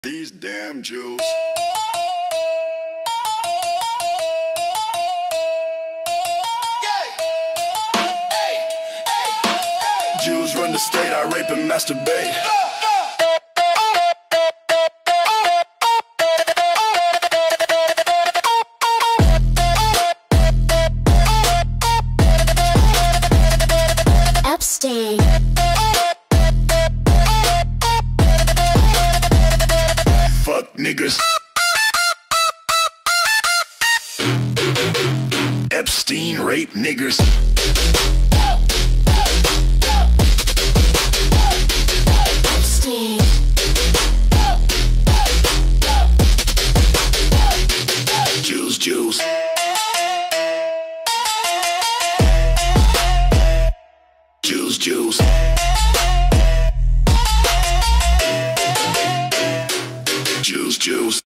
These damn Jews. Jews run the state, I rape and masturbate. Epstein. Fuck niggers. Epstein rape niggers. Epstein. Jews, Jews. Jews, Jews. Jews, Jews.